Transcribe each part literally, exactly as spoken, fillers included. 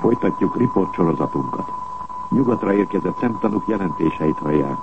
Folytatjuk riportsorozatunkat. Nyugatra érkezett szemtanúk jelentéseit hallják.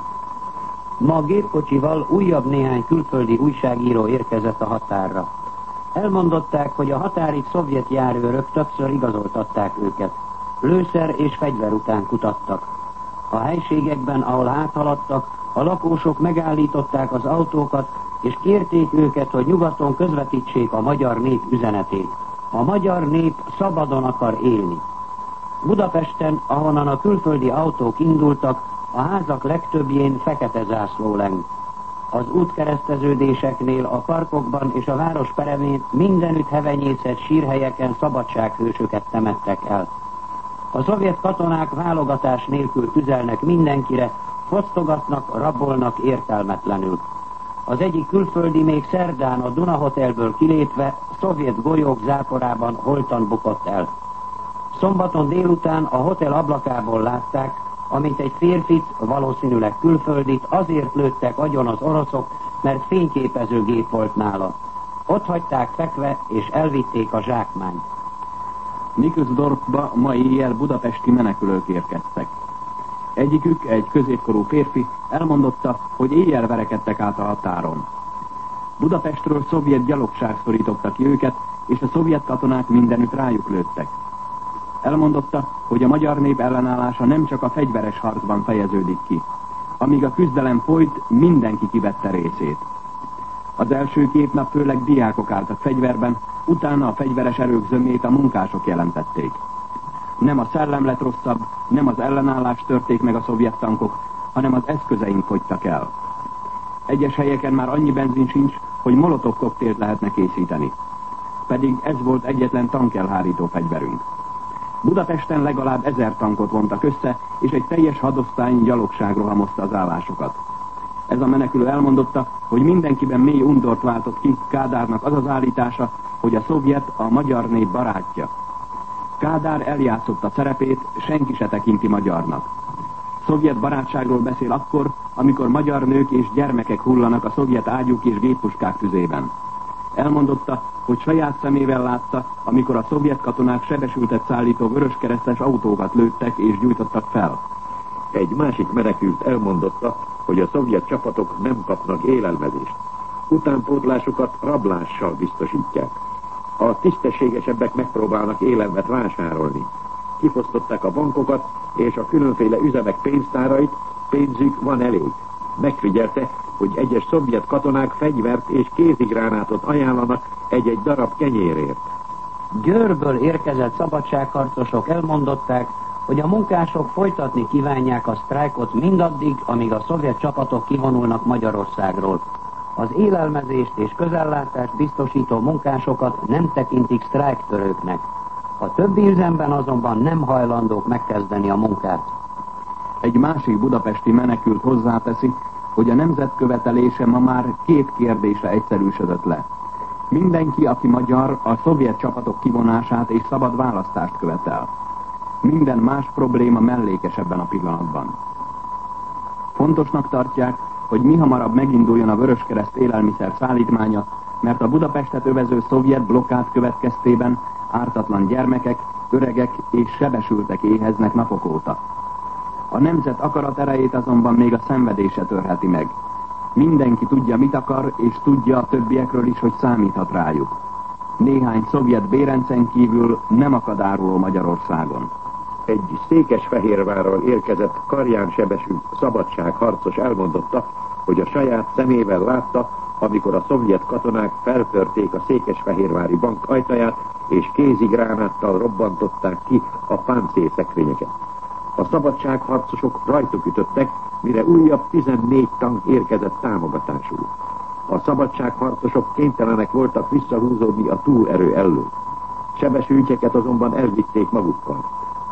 Ma gépkocsival újabb néhány külföldi újságíró érkezett a határra. Elmondották, hogy a határig szovjet járőrök többször igazoltatták őket. Lőszer és fegyver után kutattak. A helységekben, ahol áthaladtak, a lakósok megállították az autókat, és kérték őket, hogy nyugaton közvetítsék a magyar nép üzenetét. A magyar nép szabadon akar élni. Budapesten, ahonnan a külföldi autók indultak, a házak legtöbbjén fekete zászló leng. Az útkereszteződéseknél, a parkokban és a város peremén mindenütt hevenyészett sírhelyeken szabadsághősöket temettek el. A szovjet katonák válogatás nélkül tüzelnek mindenkire, fosztogatnak, rabolnak értelmetlenül. Az egyik külföldi még szerdán a Duna Hotelből kilépve szovjet golyók záporában holtan bukott el. Szombaton délután a hotel ablakából látták, amint egy férfit, valószínűleg külföldit azért lőttek agyon az oroszok, mert fényképezőgép volt nála. Ott hagyták fekve, és elvitték a zsákmányt. Nikolsdorfba ma éjjel budapesti menekülők érkeztek. Egyikük, egy középkorú férfi elmondotta, hogy éjjel verekedtek át a határon. Budapestről szovjet gyalogság szorította ki őket, és a szovjet katonák mindenütt rájuk lőttek. Elmondotta, hogy a magyar nép ellenállása nem csak a fegyveres harcban fejeződik ki. Amíg a küzdelem folyt, mindenki kivette részét. Az első két nap főleg diákok álltak fegyverben, utána a fegyveres erők zömét a munkások jelentették. Nem a szellem lett rosszabb, nem az ellenállást törték meg a szovjet tankok, hanem az eszközeink fogytak el. Egyes helyeken már annyi benzin sincs, hogy molotov koktélt lehetne készíteni. Pedig ez volt egyetlen tankelhárító fegyverünk. Budapesten legalább ezer tankot vontak össze, és egy teljes hadosztály gyalogság rohamozta az állásokat. Ez a menekülő elmondotta, hogy mindenkiben mély undort váltott ki Kádárnak az az állítása, hogy a szovjet a magyar nép barátja. Kádár eljátszott a szerepét, senki se tekinti magyarnak. Szovjet barátságról beszél akkor, amikor magyar nők és gyermekek hullanak a szovjet ágyúk és géppuskák tüzében. Elmondotta, hogy saját szemével látta, amikor a szovjet katonák sebesültet szállító vöröskeresztes autókat lőttek és gyújtottak fel. Egy másik menekült elmondotta, hogy a szovjet csapatok nem kapnak élelmezést. Utánpótlásukat rablással biztosítják. A tisztességesebbek megpróbálnak élelmet vásárolni. Kifosztották a bankokat és a különféle üzemek pénztárait, pénzük van elég. Megfigyelte, hogy egyes szovjet katonák fegyvert és kézigránátot ajánlanak egy-egy darab kenyérért. Győrből érkezett szabadságharcosok elmondották, hogy a munkások folytatni kívánják a sztrájkot mindaddig, amíg a szovjet csapatok kivonulnak Magyarországról. Az élelmezést és közellátást biztosító munkásokat nem tekintik sztrájktörőknek. A többi üzemben azonban nem hajlandók megkezdeni a munkát. Egy másik budapesti menekült hozzáteszi, hogy a nemzet követelése ma már két kérdésre egyszerűsödött le. Mindenki, aki magyar, a szovjet csapatok kivonását és szabad választást követel. Minden más probléma mellékes ebben a pillanatban. Fontosnak tartják, hogy mihamarabb meginduljon a Vöröskereszt élelmiszer szállítmánya, mert a Budapestet övező szovjet blokkád következtében ártatlan gyermekek, öregek és sebesültek éheznek napok óta. A nemzet akarat erejét azonban még a szenvedése törheti meg. Mindenki tudja, mit akar, és tudja a többiekről is, hogy számíthat rájuk. Néhány szovjet bérencen kívül nem akad áruló Magyarországon. Egy Székesfehérvárról érkezett karján sebesült szabadságharcos elmondotta, hogy a saját szemével látta, amikor a szovjet katonák feltörték a székesfehérvári bank ajtaját, és kézigránáttal robbantották ki a páncélszekrényeket. A szabadságharcosok rajtuk ütöttek, mire újabb tizennégy tank érkezett támogatásul. A szabadságharcosok kénytelenek voltak visszahúzódni a túlerő elől. Sebesültjeket azonban elvitték magukkal.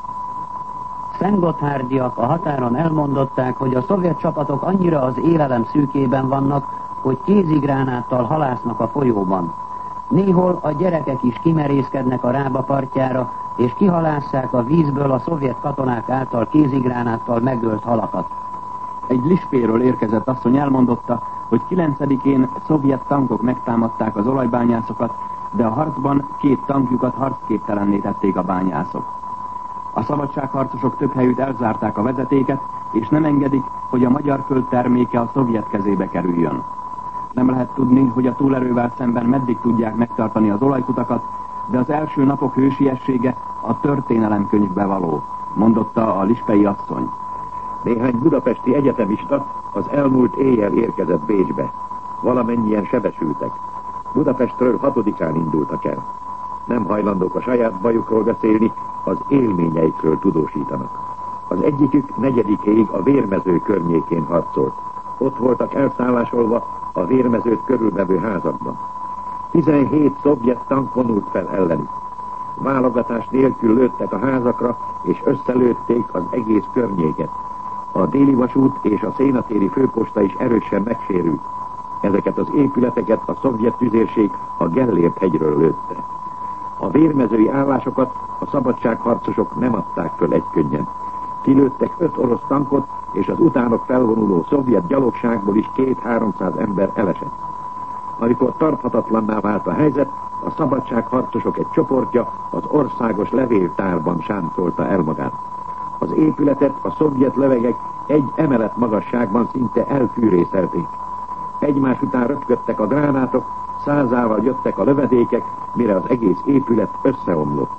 Szentgotthárdiak a határon elmondották, hogy a szovjet csapatok annyira az élelem szűkében vannak, hogy kézigránáttal halásznak a folyóban. Néhol a gyerekek is kimerészkednek a Rába partjára, és kihalásszák a vízből a szovjet katonák által kézigránáttal megölt halakat. Egy Lispéről érkezett asszony elmondotta, hogy kilencedikén szovjet tankok megtámadták az olajbányászokat, de a harcban két tankjukat harcképtelenné tették a bányászok. A szabadságharcosok több helyütt elzárták a vezetéket, és nem engedik, hogy a magyar föld terméke a szovjet kezébe kerüljön. Nem lehet tudni, hogy a túlerővel szemben meddig tudják megtartani az olajkutakat, de az első napok hősiessége a történelemkönyvbe való, mondotta a lispei asszony. Néhány budapesti egyetemista az elmúlt éjjel érkezett Bécsbe. Valamennyien sebesültek. Budapestről hatodikán indultak el. Nem hajlandók a saját bajukról beszélni, az élményeikről tudósítanak. Az egyikük negyedikéig a Vérmező környékén harcolt. Ott voltak elszállásolva a Vérmezőt körülvevő házakban. tizenhét szovjet tank vonult fel ellenük. Válogatás nélkül lőttek a házakra, és összelőtték az egész környéket. A déli vasút és a szénatéri főposta is erősen megsérült. Ezeket az épületeket a szovjet tüzérség a Gellért hegyről lőtte. A vérmezői állásokat a szabadságharcosok nem adták föl egykönnyen. Kilőttek öt orosz tankot, és az utánok felvonuló szovjet gyalogságból is két-háromszáz ember elesett. Amikor tarthatatlanná vált a helyzet, a szabadságharcosok egy csoportja az országos levéltárban sáncolta el magát. Az épületet a szovjet lövegek egy emelet magasságban szinte elfűrészelték. Egymás után röpködtek a gránátok, százával jöttek a lövedékek, mire az egész épület összeomlott.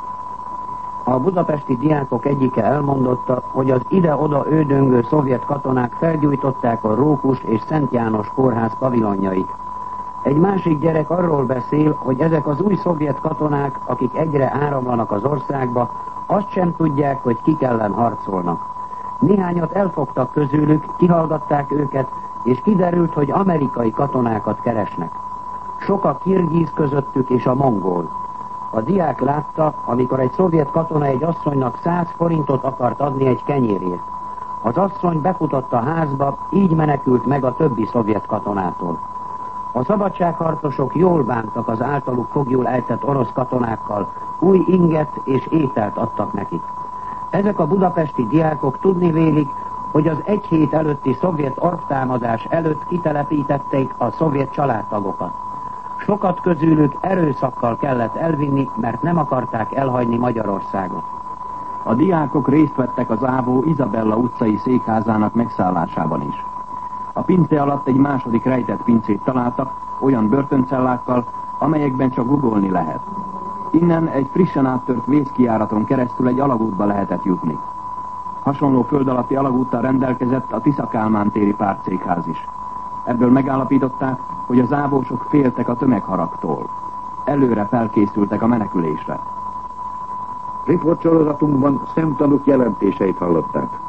A budapesti diákok egyike elmondotta, hogy az ide-oda ődöngő szovjet katonák felgyújtották a Rókus és Szent János kórház pavilonjait. Egy másik gyerek arról beszél, hogy ezek az új szovjet katonák, akik egyre áramlanak az országba, azt sem tudják, hogy kik ellen harcolnak. Néhányat elfogtak közülük, kihallgatták őket, és kiderült, hogy amerikai katonákat keresnek. Sok a kirgíz közöttük és a mongol. A diák látta, amikor egy szovjet katona egy asszonynak száz forintot akart adni egy kenyérért. Az asszony befutott a házba, így menekült meg a többi szovjet katonától. A szabadságharcosok jól bántak az általuk foglyul ejtett orosz katonákkal, új inget és ételt adtak nekik. Ezek a budapesti diákok tudni vélik, hogy az egy hét előtti szovjet orvtámadás előtt kitelepítették a szovjet családtagokat. Sokat közülük erőszakkal kellett elvinni, mert nem akarták elhagyni Magyarországot. A diákok részt vettek az Ávó Izabella utcai székházának megszállásában is. A pince alatt egy második rejtett pincét találtak, olyan börtöncellákkal, amelyekben csak googolni lehet. Innen egy frissen áttört vészkijáraton keresztül egy alagútba lehetett jutni. Hasonló föld alatti alagúttal rendelkezett a Tisza-Kálmán téri pártszékház is. Ebből megállapították, hogy az ávósok féltek a tömegharagtól. Előre felkészültek a menekülésre. Riportsorozatunkban szemtanúk jelentéseit hallották.